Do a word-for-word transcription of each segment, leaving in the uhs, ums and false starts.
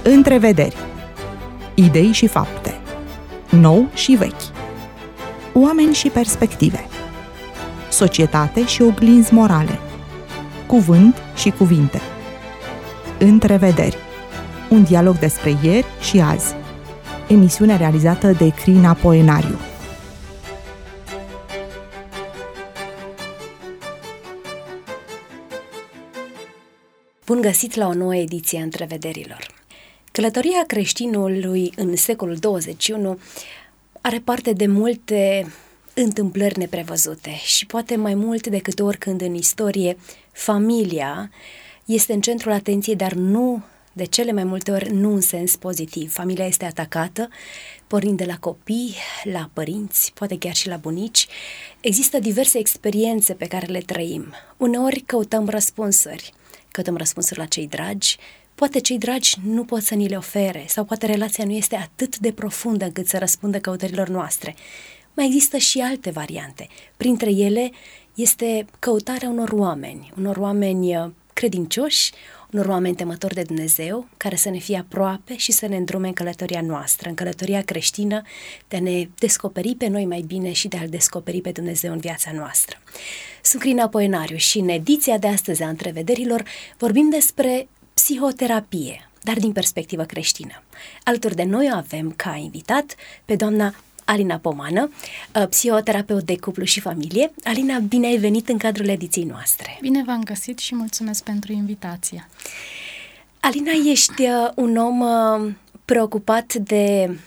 Întrevederi. Idei și fapte. Nou și vechi. Oameni și perspective. Societate și oglinzi morale. Cuvânt și cuvinte. Întrevederi. Un dialog despre ieri și azi. Emisiune realizată de Crina Poenariu. Bun găsit la o nouă ediție a Întrevederilor. Călătoria creștinului în secolul douăzeci și unu are parte de multe întâmplări neprevăzute și poate mai mult decât oricând în istorie, familia este în centrul atenției, dar nu, de cele mai multe ori, nu în sens pozitiv. Familia este atacată, pornind de la copii, la părinți, poate chiar și la bunici. Există diverse experiențe pe care le trăim. Uneori căutăm răspunsuri. Căutăm răspunsuri la cei dragi, poate cei dragi nu pot să ni le ofere sau poate relația nu este atât de profundă încât să răspundă căutărilor noastre. Mai există și alte variante. Printre ele este căutarea unor oameni, unor oameni credincioși, unor oameni temători de Dumnezeu, care să ne fie aproape și să ne îndrume în călătoria noastră, în călătoria creștină, de a ne descoperi pe noi mai bine și de a-L descoperi pe Dumnezeu în viața noastră. Sunt Crina Poenariu și în ediția de astăzi a Întrevederilor vorbim despre psihoterapie, dar din perspectivă creștină. Alături de noi o avem ca invitat pe doamna Alina Pomană, psihoterapeut de cuplu și familie. Alina, bine ai venit în cadrul ediției noastre. Bine v-am găsit și mulțumesc pentru invitație. Alina, ești un om preocupat de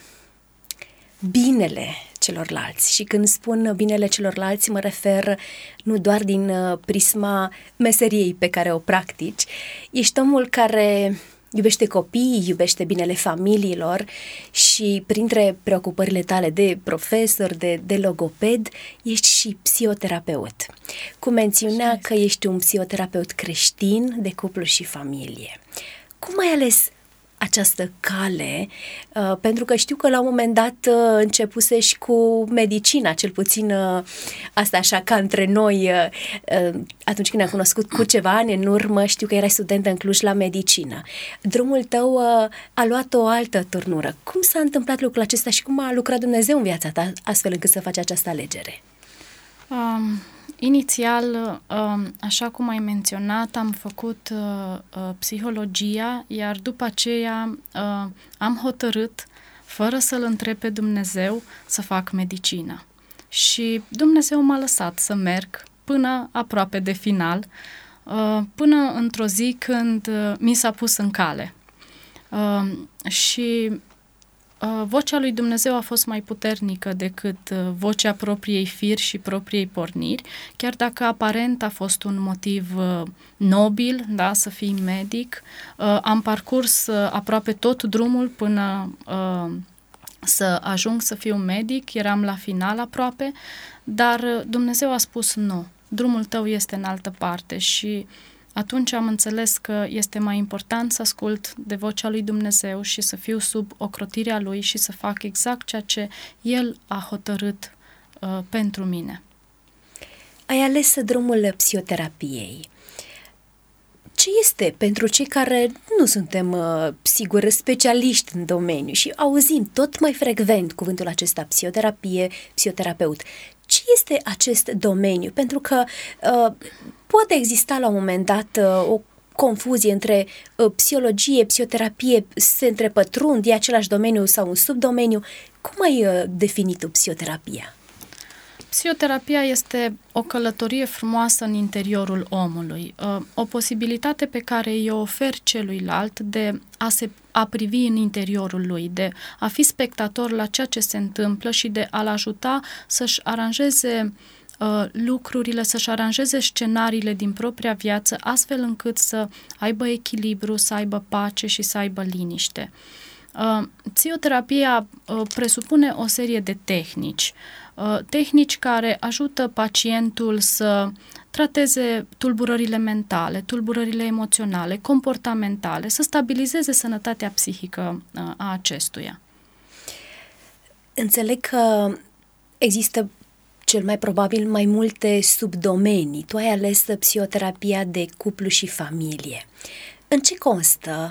binele celorlalți și când spun binele celorlalți mă refer nu doar din prisma meseriei pe care o practici. Ești omul care iubește copiii, iubește binele familiilor și printre preocupările tale de profesor, de, de logoped, ești și psihoterapeut. Cu mențiunea că ești un psihoterapeut creștin de cuplu și familie. Cum ai ales această cale? Uh, pentru că știu că la un moment dat uh, începusești cu medicina, cel puțin uh, asta așa ca între noi, uh, uh, atunci când ne-am cunoscut cu ceva ani în urmă, știu că erai studentă în Cluj la medicină. Drumul tău uh, a luat o altă turnură. Cum s-a întâmplat lucrul acesta și cum a lucrat Dumnezeu în viața ta astfel încât să faci această alegere? Um... Inițial, așa cum ai menționat, am făcut psihologia, iar după aceea am hotărât, fără să-L întreb pe Dumnezeu, să fac medicină. Și Dumnezeu m-a lăsat să merg până aproape de final, până într-o zi când mi s-a pus în cale. Și vocea lui Dumnezeu a fost mai puternică decât vocea propriei firi și propriei porniri, chiar dacă aparent a fost un motiv nobil, da, să fii medic. Am parcurs aproape tot drumul până să ajung să fiu medic, eram la final aproape, dar Dumnezeu a spus nu, drumul tău este în altă parte și atunci am înțeles că este mai important să ascult de vocea lui Dumnezeu și să fiu sub ocrotirea Lui și să fac exact ceea ce El a hotărât uh, pentru mine. Ai ales drumul psihoterapiei. Ce este pentru cei care nu suntem, uh, sigur, specialiști în domeniu și auzim tot mai frecvent cuvântul acesta, psihoterapie, psihoterapeut? Ce este acest domeniu? Pentru că uh, poate exista la un moment dat uh, o confuzie între uh, psihologie, psihoterapie, se întrepătrund, e același domeniu sau un subdomeniu. Cum ai uh, definit tu psihoterapia? Psihoterapia este o călătorie frumoasă în interiorul omului, o posibilitate pe care îi ofer celuilalt de a se a privi în interiorul lui, de a fi spectator la ceea ce se întâmplă și de a-l ajuta să-și aranjeze uh, lucrurile, să-și aranjeze scenariile din propria viață, astfel încât să aibă echilibru, să aibă pace și să aibă liniște. Uh, psihoterapia uh, presupune o serie de tehnici, uh, tehnici care ajută pacientul să trateze tulburările mentale, tulburările emoționale, comportamentale, să stabilizeze sănătatea psihică uh, a acestuia. Înțeleg că există cel mai probabil mai multe subdomenii. Tu ai ales psihoterapia de cuplu și familie. În ce constă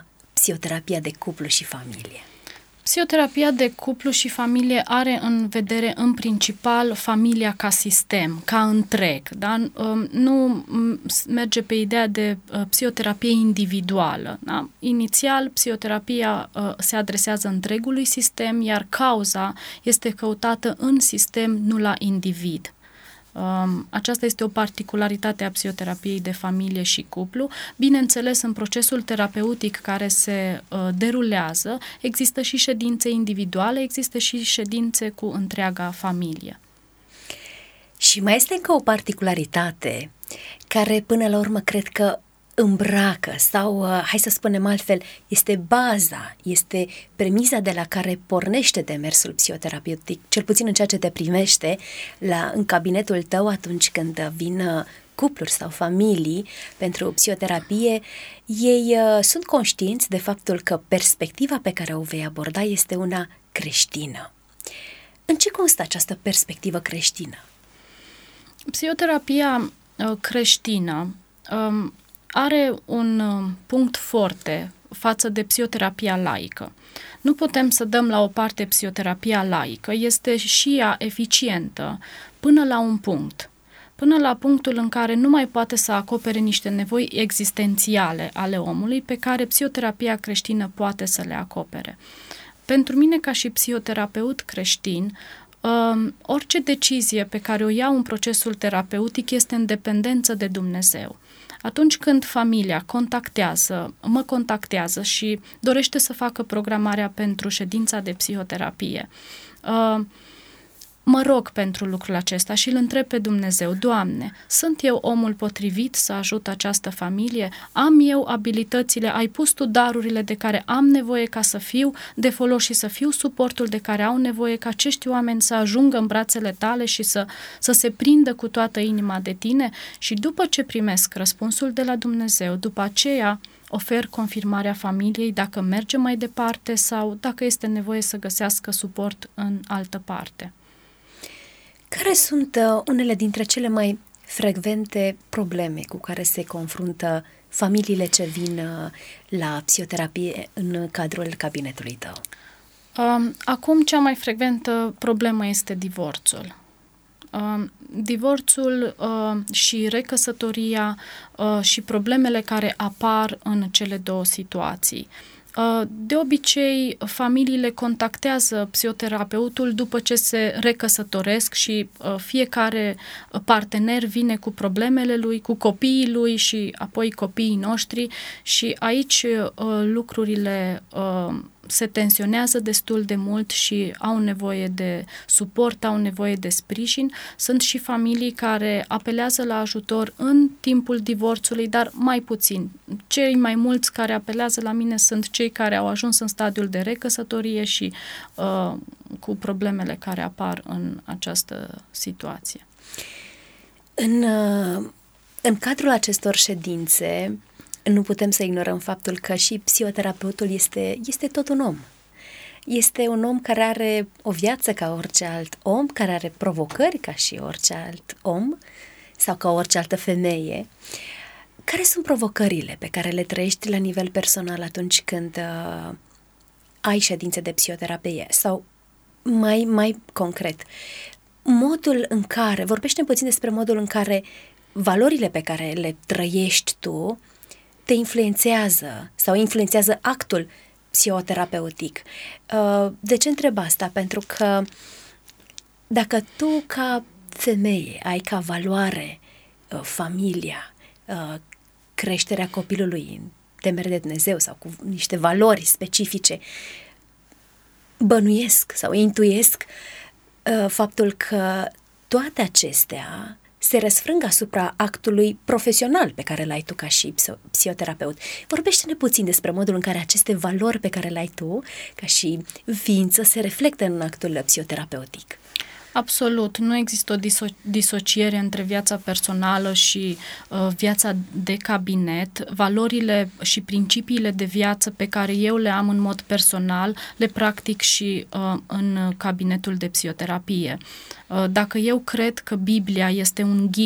psihoterapia de cuplu și familie? Psihoterapia de cuplu și familie are în vedere în principal familia ca sistem, ca întreg. Da? Nu merge pe ideea de psihoterapie individuală. Da? Inițial, psihoterapia se adresează întregului sistem, iar cauza este căutată în sistem, nu la individ. Aceasta este o particularitate a psihoterapiei de familie și cuplu. Bineînțeles, în procesul terapeutic care se uh, derulează, există și ședințe individuale, există și ședințe cu întreaga familie. Și mai este încă o particularitate care până la urmă cred că îmbracă sau, uh, hai să spunem altfel, este baza, este premisa de la care pornește demersul psihoterapeutic, cel puțin în ceea ce te primește la, în cabinetul tău atunci când vin cupluri sau familii pentru psihoterapie, ei uh, sunt conștienți de faptul că perspectiva pe care o vei aborda este una creștină. În ce constă această perspectivă creștină? Psihoterapia uh, creștină um, are un punct forte față de psihoterapia laică. Nu putem să dăm la o parte psihoterapia laică, este și ea eficientă până la un punct, până la punctul în care nu mai poate să acopere niște nevoi existențiale ale omului pe care psihoterapia creștină poate să le acopere. Pentru mine, ca și psihoterapeut creștin, orice decizie pe care o iau în procesul terapeutic este în dependență de Dumnezeu. Atunci când familia contactează, mă contactează și dorește să facă programarea pentru ședința de psihoterapie, mă rog pentru lucrul acesta și îl întreb pe Dumnezeu: Doamne, sunt eu omul potrivit să ajut această familie? Am eu abilitățile, ai pus Tu darurile de care am nevoie ca să fiu de folos și să fiu suportul de care au nevoie ca acești oameni să ajungă în brațele Tale și să, să se prindă cu toată inima de Tine? Și după ce primesc răspunsul de la Dumnezeu, după aceea ofer confirmarea familiei dacă merge mai departe sau dacă este nevoie să găsească suport în altă parte. Care sunt uh, unele dintre cele mai frecvente probleme cu care se confruntă familiile ce vin uh, la psihoterapie în cadrul cabinetului tău? Uh, acum, cea mai frecventă problemă este divorțul. Uh, divorțul uh, și recăsătoria uh, și problemele care apar în cele două situații. De obicei, familiile contactează psihoterapeutul după ce se recăsătoresc și fiecare partener vine cu problemele lui, cu copiii lui și apoi copiii noștri și aici lucrurile se tensionează destul de mult și au nevoie de suport, au nevoie de sprijin. Sunt și familii care apelează la ajutor în timpul divorțului, dar mai puțin. Cei mai mulți care apelează la mine sunt cei care au ajuns în stadiul de recăsătorie și uh, cu problemele care apar în această situație. În, uh, în cadrul acestor ședințe, nu putem să ignorăm faptul că și psihoterapeutul este, este tot un om. Este un om care are o viață ca orice alt om, care are provocări ca și orice alt om sau ca orice altă femeie. Care sunt provocările pe care le trăiești la nivel personal atunci când uh, ai ședințe de psihoterapie? Sau mai, mai concret, modul în care, vorbește puțin despre modul în care valorile pe care le trăiești tu te influențează sau influențează actul psihoterapeutic. De ce întreb asta? Pentru că dacă tu ca femeie ai ca valoare familia, creșterea copilului, temere de Dumnezeu sau cu niște valori specifice, bănuiesc sau intuiesc faptul că toate acestea se răsfrâng asupra actului profesional pe care l-ai tu ca și psihoterapeut. Vorbește-ne puțin despre modul în care aceste valori pe care le-ai tu ca și ființă se reflectă în actul psihoterapeutic. Absolut. Nu există o diso- disociere între viața personală și uh, viața de cabinet. Valorile și principiile de viață pe care eu le am în mod personal, le practic și uh, în cabinetul de psihoterapie. Uh, dacă eu cred că Biblia este un ghid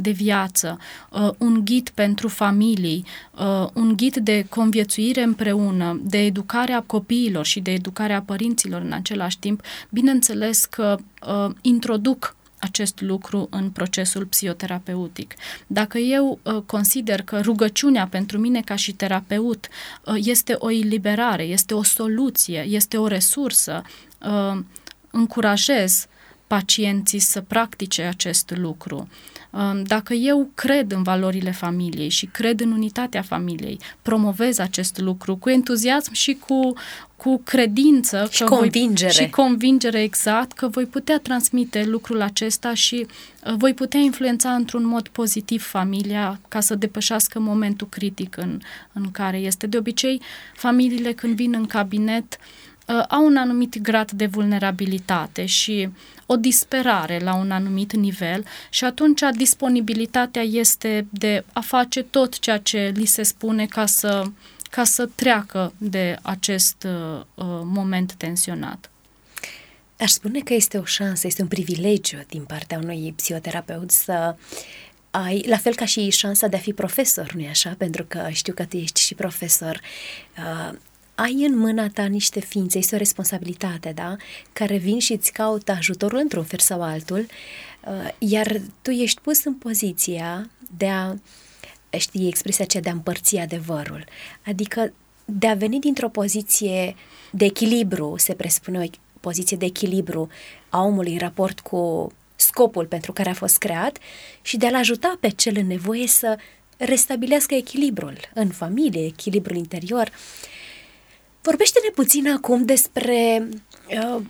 de viață, un ghid pentru familii, un ghid de conviețuire împreună, de educarea copiilor și de educarea părinților în același timp, bineînțeles că introduc acest lucru în procesul psihoterapeutic. Dacă eu uh, consider că rugăciunea pentru mine ca și terapeut uh, este o eliberare, este o soluție, este o resursă, uh, încurajez pacienții să practice acest lucru. Dacă eu cred în valorile familiei și cred în unitatea familiei, promovez acest lucru cu entuziasm și cu, cu credință și că convingere. Voi, și convingere exact că voi putea transmite lucrul acesta și voi putea influența într-un mod pozitiv familia ca să depășească momentul critic în, în care este. De obicei, familiile când vin în cabinet au un anumit grad de vulnerabilitate și o disperare la un anumit nivel și atunci disponibilitatea este de a face tot ceea ce li se spune ca să, ca să treacă de acest uh, moment tensionat. Aș spune că este o șansă, este un privilegiu din partea unui psihoterapeut să ai, la fel ca și șansa de a fi profesor, nu-i așa? Pentru că știu că tu ești și profesor. Uh, ai în mâna ta niște ființe, este o responsabilitate, da? Care vin și îți caută ajutorul într-un fel sau altul, iar tu ești pus în poziția de a, știi, expresia aceea de a împărți adevărul, adică de a veni dintr-o poziție de echilibru, se presupune o poziție de echilibru a omului în raport cu scopul pentru care a fost creat și de a-l ajuta pe cel în nevoie să restabilească echilibrul în familie, echilibrul interior. Vorbește-ne puțin acum despre, uh,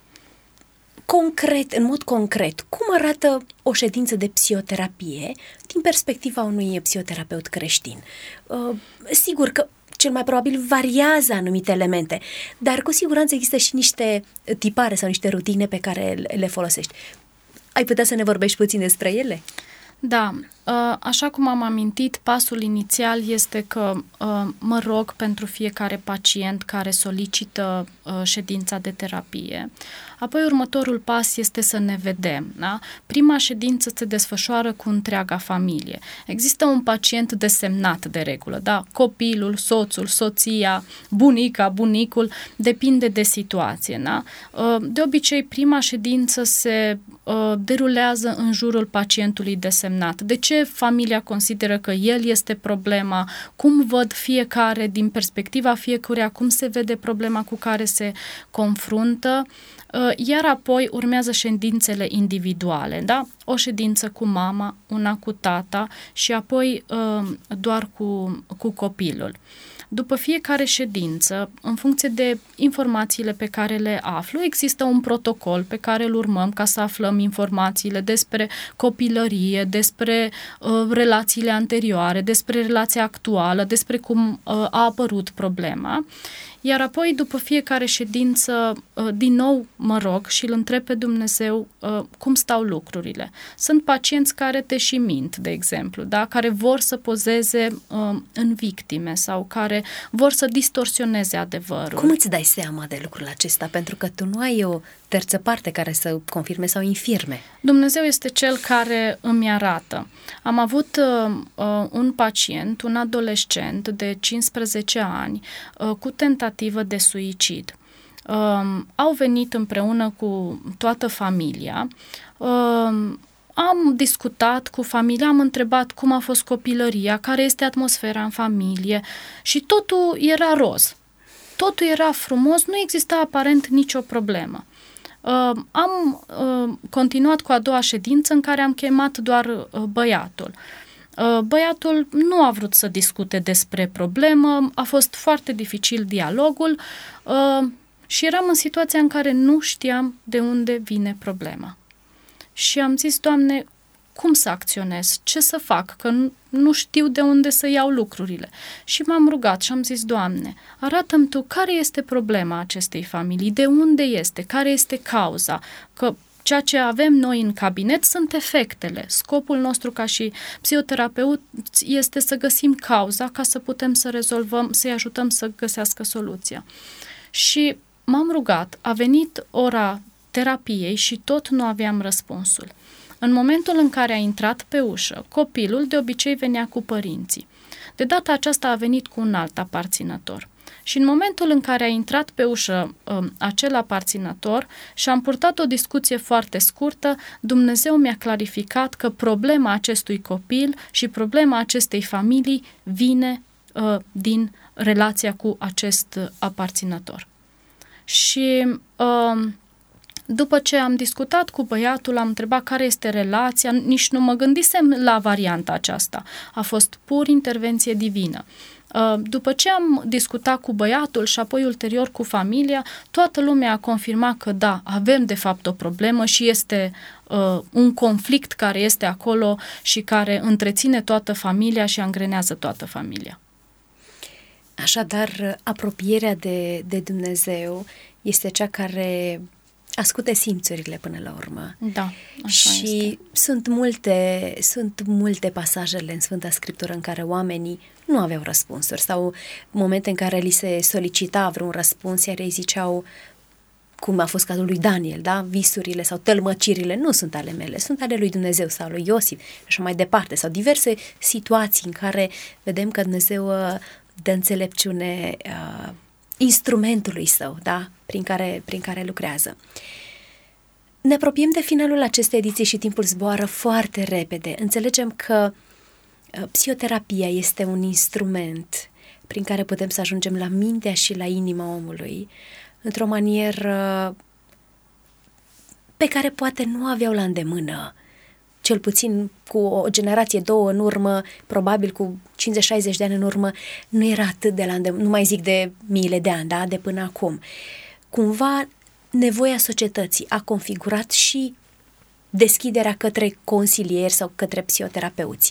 concret, în mod concret, cum arată o ședință de psihoterapie din perspectiva unui psihoterapeut creștin. Uh, sigur că cel mai probabil variază anumite elemente, dar cu siguranță există și niște tipare sau niște rutine pe care le folosești. Ai putea să ne vorbești puțin despre ele? Da, așa cum am amintit, pasul inițial este că mă rog pentru fiecare pacient care solicită ședința de terapie. Apoi următorul pas este să ne vedem. Da? Prima ședință se desfășoară cu întreaga familie. Există un pacient desemnat de regulă, da? Copilul, soțul, soția, bunica, bunicul, depinde de situație. Da? De obicei, prima ședință se derulează în jurul pacientului desemnat. De ce familia consideră că el este problema? Cum văd fiecare din perspectiva fiecăruia? Cum se vede problema cu care se confruntă? Iar apoi urmează ședințele individuale, da? O ședință cu mama, una cu tata și apoi doar cu, cu copilul. După fiecare ședință, în funcție de informațiile pe care le aflu, există un protocol pe care îl urmăm ca să aflăm informațiile despre copilărie, despre uh, relațiile anterioare, despre relația actuală, despre cum uh, a apărut problema. Iar apoi, după fiecare ședință, din nou mă rog și îl întreb pe Dumnezeu cum stau lucrurile. Sunt pacienți care te și mint, de exemplu, da? Care vor să pozeze în victime sau care vor să distorsioneze adevărul. Cum îți dai seama de lucrul acesta? Pentru că tu nu ai o terță parte care să confirme sau infirme. Dumnezeu este cel care îmi arată. Am avut uh, un pacient, un adolescent de cincisprezece ani, uh, cu tentativă de suicid. Uh, au venit împreună cu toată familia. Uh, Am discutat cu familia, am întrebat cum a fost copilăria, care este atmosfera în familie și totul era roz. Totul era frumos, nu exista aparent nicio problemă. Uh, am uh, continuat cu a doua ședință în care am chemat doar uh, băiatul. Uh, băiatul nu a vrut să discute despre problemă, a fost foarte dificil dialogul uh, și eram în situația în care nu știam de unde vine problema. Și am zis, Doamne, cum să acționez? Ce să fac? Că nu, nu știu de unde să iau lucrurile. Și m-am rugat și am zis, Doamne, arată-mi Tu care este problema acestei familii, de unde este, care este cauza, că ceea ce avem noi în cabinet sunt efectele. Scopul nostru ca și psihoterapeut este să găsim cauza ca să putem să rezolvăm, să-i ajutăm să găsească soluția. Și m-am rugat, a venit ora terapiei și tot nu aveam răspunsul. În momentul în care a intrat pe ușă, copilul de obicei venea cu părinții. De data aceasta a venit cu un alt aparținător. Și în momentul în care a intrat pe ușă um, acel aparținător și am purtat o discuție foarte scurtă, Dumnezeu mi-a clarificat că problema acestui copil și problema acestei familii vine uh, din relația cu acest aparținător. Și uh, după ce am discutat cu băiatul, am întrebat care este relația, nici nu mă gândisem la varianta aceasta. A fost pur intervenție divină. După ce am discutat cu băiatul și apoi ulterior cu familia, toată lumea a confirmat că da, avem de fapt o problemă și este uh, un conflict care este acolo și care întreține toată familia și angrenează toată familia. Așadar, apropierea de, de Dumnezeu este cea care ascute simțurile până la urmă. Da, așa și este. sunt multe, sunt multe pasajele în Sfânta Scriptură în care oamenii nu aveau răspunsuri sau momente în care li se solicita vreun răspuns, iar ei ziceau, cum a fost cazul lui Daniel, da? Visurile sau tălmăcirile nu sunt ale mele, sunt ale lui Dumnezeu sau lui Iosif și așa mai departe, sau diverse situații în care vedem că Dumnezeu dă înțelepciune uh, instrumentului său, da? Prin care, prin care lucrează. Ne apropiem de finalul acestei ediții și timpul zboară foarte repede. Înțelegem că uh, psihoterapia este un instrument prin care putem să ajungem la mintea și la inima omului într-o manieră pe care poate nu aveau la îndemână, cel puțin cu o generație, două în urmă, probabil cu cincizeci șaizeci de ani în urmă, nu era atât de la îndemână, nu mai zic de miile de ani, da, de până acum. Cumva nevoia societății a configurat și deschiderea către consilieri sau către psihoterapeuți.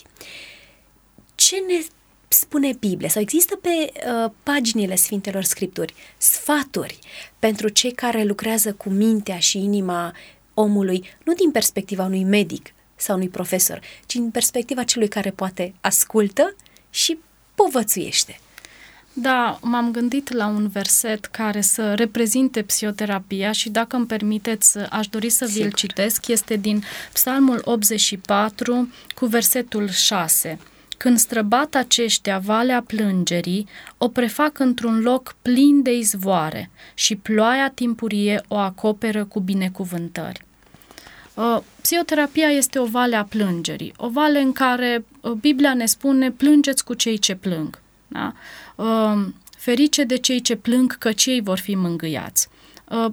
Ce ne spune Biblia sau există pe uh, paginile Sfintelor Scripturi sfaturi pentru cei care lucrează cu mintea și inima omului, nu din perspectiva unui medic sau unui profesor, ci din perspectiva celui care poate ascultă și povățuiește? Da, m-am gândit la un verset care să reprezinte psihoterapia și dacă îmi permiteți, aș dori să vi-l citesc. Este din Psalmul optzeci și patru cu versetul șase. Când străbat aceștia valea plângerii, o prefac într-un loc plin de izvoare și ploaia timpurie o acoperă cu binecuvântări. Uh, psihoterapia este o vale a plângerii, o vale în care uh, Biblia ne spune plângeți cu cei ce plâng. Da? Uh, ferice de cei ce plâng, căci ei vor fi mângâiați. Uh,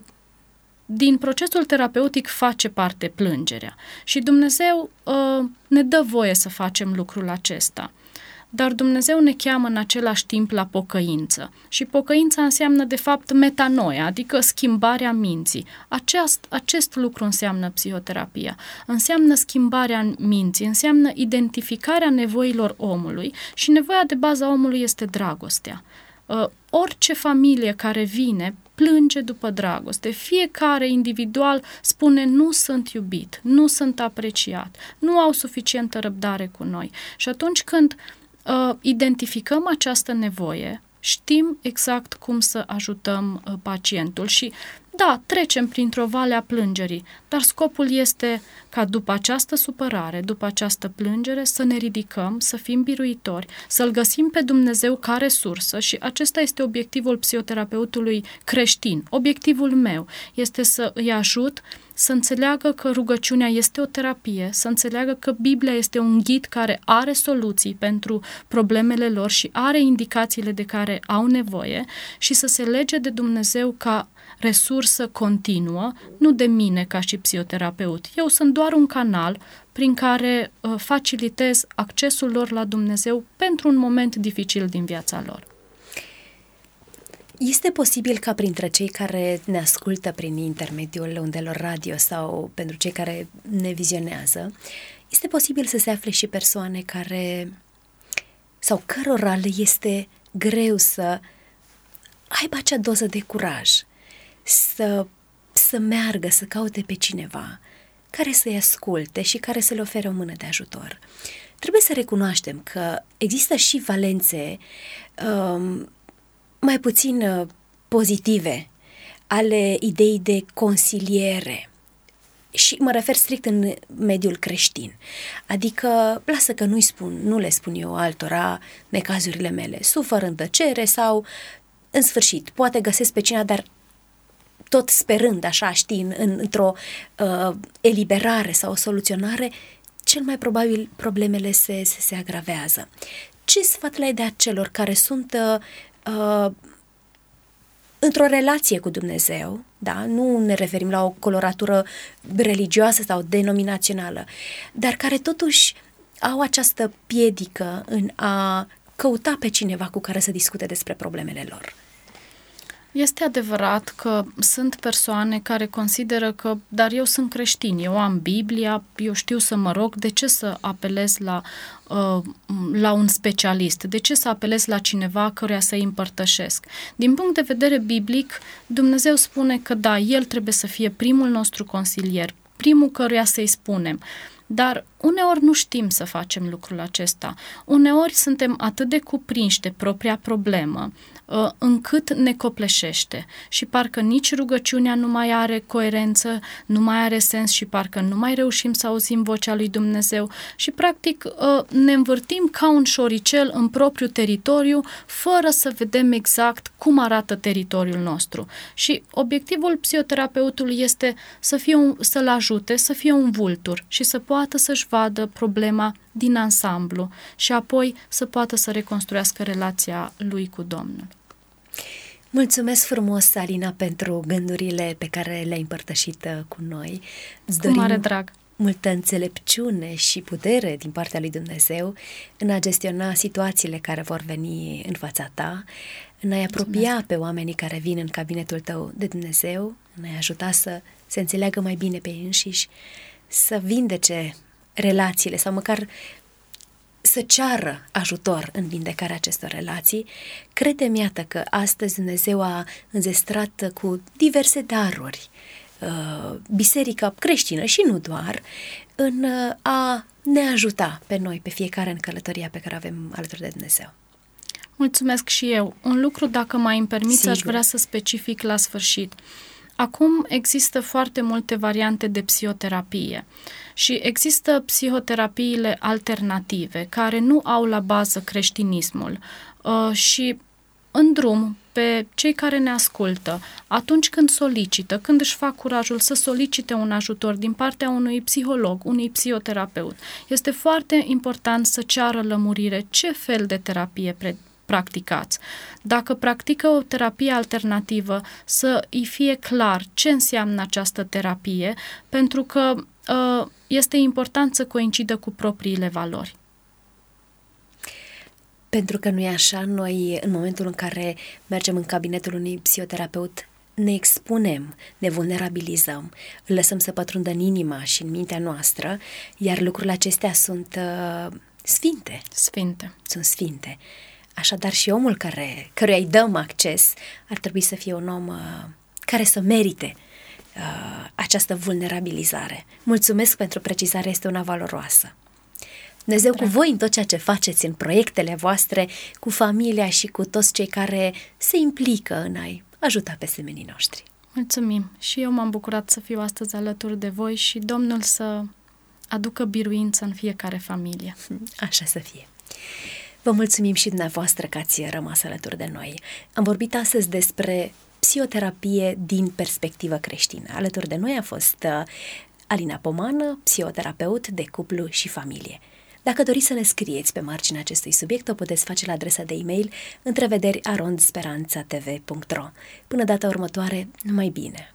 din procesul terapeutic face parte plângerea și Dumnezeu uh, ne dă voie să facem lucrul acesta. Dar Dumnezeu ne cheamă în același timp la pocăință și pocăința înseamnă de fapt metanoia, adică schimbarea minții. Aceast, acest lucru înseamnă psihoterapia, înseamnă schimbarea minții, înseamnă identificarea nevoilor omului și nevoia de bază a omului este dragostea. Uh, orice familie care vine plânge după dragoste. Fiecare individual spune nu sunt iubit, nu sunt apreciat, nu au suficientă răbdare cu noi. Și atunci când uh, identificăm această nevoie, știm exact cum să ajutăm uh, pacientul și da, trecem printr-o vale a plângerii, dar scopul este ca după această supărare, după această plângere, să ne ridicăm, să fim biruitori, să-L găsim pe Dumnezeu ca resursă și acesta este obiectivul psihoterapeutului creștin. Obiectivul meu este să îi ajut să înțeleagă că rugăciunea este o terapie, să înțeleagă că Biblia este un ghid care are soluții pentru problemele lor și are indicațiile de care au nevoie și să se lege de Dumnezeu ca resursă continuă, nu de mine ca și psihoterapeut. Eu sunt doar un canal prin care uh, facilitez accesul lor la Dumnezeu pentru un moment dificil din viața lor. Este posibil ca printre cei care ne ascultă prin intermediul undelor radio sau pentru cei care ne vizionează, este posibil să se afle și persoane care sau cărora le este greu să aibă acea doză de curaj, să, să meargă, să caute pe cineva care să-i asculte și care să le ofere o mână de ajutor. Trebuie să recunoaștem că există și valențe um, mai puțin uh, pozitive ale ideii de consiliere Și mă refer strict în mediul creștin. Adică, lasă că nu-i spun, nu le spun eu altora necazurile mele, sufăr în tăcere sau, în sfârșit, poate găsesc pe cineva, dar tot sperând, așa, știi, în, în, într-o uh, eliberare sau o soluționare, cel mai probabil problemele se, se, se agravează. Ce sfat le-ai dat celor care sunt uh, într-o relație cu Dumnezeu, da? Nu ne referim la o coloratură religioasă sau denominațională, dar care totuși au această piedică în a căuta pe cineva cu care să discute despre problemele lor? Este adevărat că sunt persoane care consideră că, dar eu sunt creștin, eu am Biblia, eu știu să mă rog, de ce să apelez la, uh, la un specialist? De ce să apelez la cineva căruia să-i împărtășesc? Din punct de vedere biblic, Dumnezeu spune că da, El trebuie să fie primul nostru consilier, primul căruia să-i spunem. Dar uneori nu știm să facem lucrul acesta. Uneori suntem atât de cuprinși de propria problemă, încât ne copleșește și parcă nici rugăciunea nu mai are coerență, nu mai are sens și parcă nu mai reușim să auzim vocea lui Dumnezeu și practic ne învârtim ca un șoricel în propriul teritoriu fără să vedem exact cum arată teritoriul nostru. Și obiectivul psihoterapeutului este să fie un, să-l ajute, să fie un vultur și să poată să-și vadă problema din ansamblu și apoi să poată să reconstruiască relația lui cu Domnul. Mulțumesc frumos, Alina, pentru gândurile pe care le-ai împărtășit cu noi. Îți dorim cu mare drag. Multă înțelepciune și putere din partea lui Dumnezeu în a gestiona situațiile care vor veni în fața ta, în a-i apropia Mulțumesc. Pe oamenii care vin în cabinetul tău de Dumnezeu, în a-i ajuta să se înțeleagă mai bine pe ei înșiși, să vindece relațiile sau măcar să ceară ajutor în vindecarea acestor relații. Crede-mi, iată că astăzi Dumnezeu a înzestrat cu diverse daruri uh, biserica creștină și nu doar, în uh, a ne ajuta pe noi, pe fiecare în călătoria pe care avem alături de Dumnezeu. Mulțumesc și eu. Un lucru, dacă mai îmi permiți, Sigur. Aș vrea să specific la sfârșit. Acum există foarte multe variante de psihoterapie și există psihoterapiile alternative care nu au la bază creștinismul uh, și în drum pe cei care ne ascultă, atunci când solicită, când își fac curajul să solicite un ajutor din partea unui psiholog, unui psihoterapeut, este foarte important să ceară lămurire ce fel de terapie pre- practicați. Dacă practică o terapie alternativă, să îi fie clar ce înseamnă această terapie, pentru că uh, este important să coincidă cu propriile valori. Pentru că nu e așa, noi în momentul în care mergem în cabinetul unui psihoterapeut, ne expunem, ne vulnerabilizăm, îl lăsăm să pătrundă în inima și în mintea noastră, iar lucrurile acestea sunt uh, sfinte. Sfinte. Sunt sfinte. Așadar și omul care, căruia îi dăm acces ar trebui să fie un om uh, care să merite uh, această vulnerabilizare. Mulțumesc pentru precizare, este una valoroasă. Dumnezeu Drag. Cu voi în tot ceea ce faceți, în proiectele voastre, cu familia și cu toți cei care se implică în a-i ajuta pe semenii noștri. Mulțumim! Și eu m-am bucurat să fiu astăzi alături de voi și Domnul să aducă biruință în fiecare familie. Așa să fie! Vă mulțumim și dumneavoastră că ați rămas alături de noi. Am vorbit astăzi despre psihoterapie din perspectivă creștină. Alături de noi a fost Alina Pomană, psihoterapeut de cuplu și familie. Dacă doriți să ne scrieți pe marginea acestui subiect, o puteți face la adresa de e-mail întrevederi arond speranța t v punct r o. Până data următoare, numai bine!